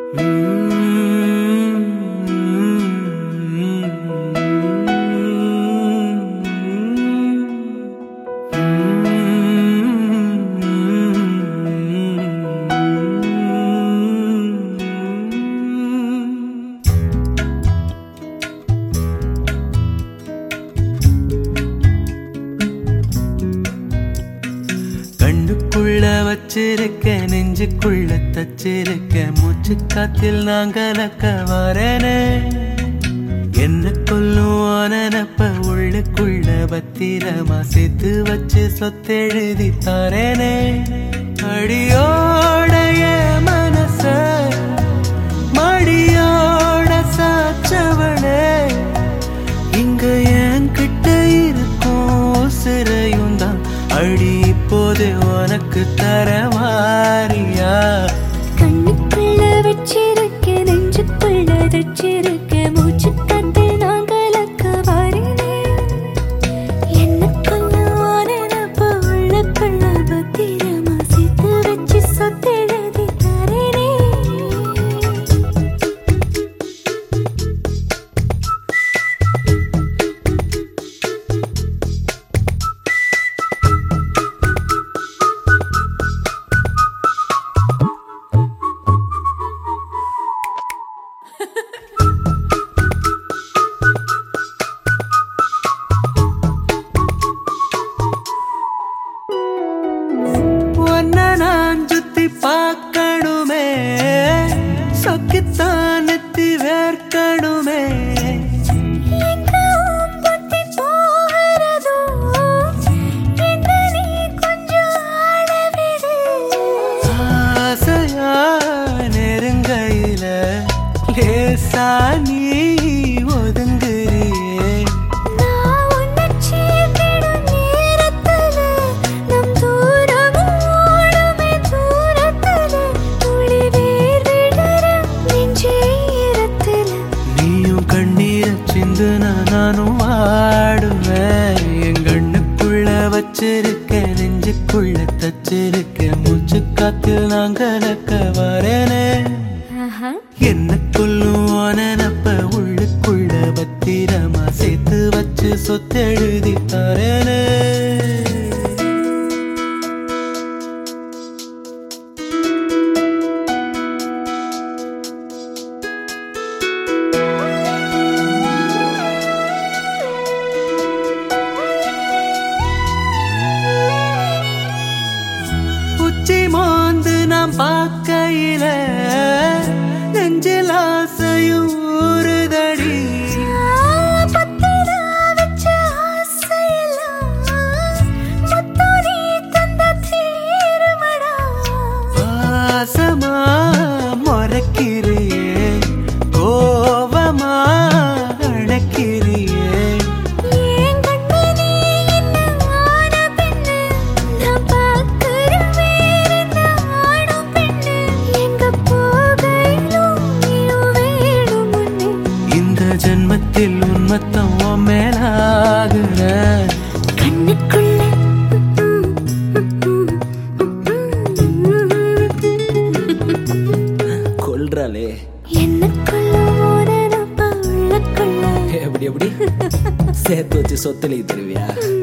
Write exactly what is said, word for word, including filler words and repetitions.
கண்ணுக்குள்ள வச்சிருக்க நெஞ்சுக்குள்ள தச்சிருக்க மூச்சு காத்தில் நான் கலக்க வரனே என்ன கொல்லும் நினப்ப உள்ளுக்குள்ள பத்திரமா சேர்த்து வச்சு சொத்தெழுதி தரேனே அடியோடைய மனச மடியோட சாச்சவளே இங்க என் கிட்ட இருக்கும் சிறையும் தான் அடி இப்போது உனக்கு தர மாறியா கண்ணுக்குள்ள வச்சிருக்க நெஞ்சுக்குள்ள தச்சிருக்க மூச்சு காத்து நான் கலக்க வரனே என்ன கொல்லும் நினப்ப உள்ளுக்குள்ள பத்திரமா சேர்த்து வச்சு சொத்தெழுதி தரேனே நான் சுத்தி பார்க்கணுமே சொக்கித்தான் எத்தி வேர்க்கணுமே ஆசையா நெருங்கையில லேசா நீ ஒதுங்குறியே நானும் வாடுவேன் என் கண்ணுக்குள்ள வச்சிருக்க நெஞ்சுக்குள்ள தச்சிருக்க மூச்சு காத்தில் நான் கலக்க வரனே என்ன கொல்லும் நினப்ப உள்ளுக்குள்ள பத்திரமா சேர்த்து வச்சு சொத்தெழுதி தரேனே மோந்து நாம் பார்க்கையில நெஞ்சில் ஆசையும் ஊறுதடி பாசமா மொறக்கிறியே கோவமா அழைக்கிறியே ஜன்மத்தில் உன்மத்தம் மேலாகுற கண்ணுக்குள்ள கொல்றாளே என்ன கொல்லும் எப்படி எப்படி சேர்த்து வச்சு சொத்துல தருவியா?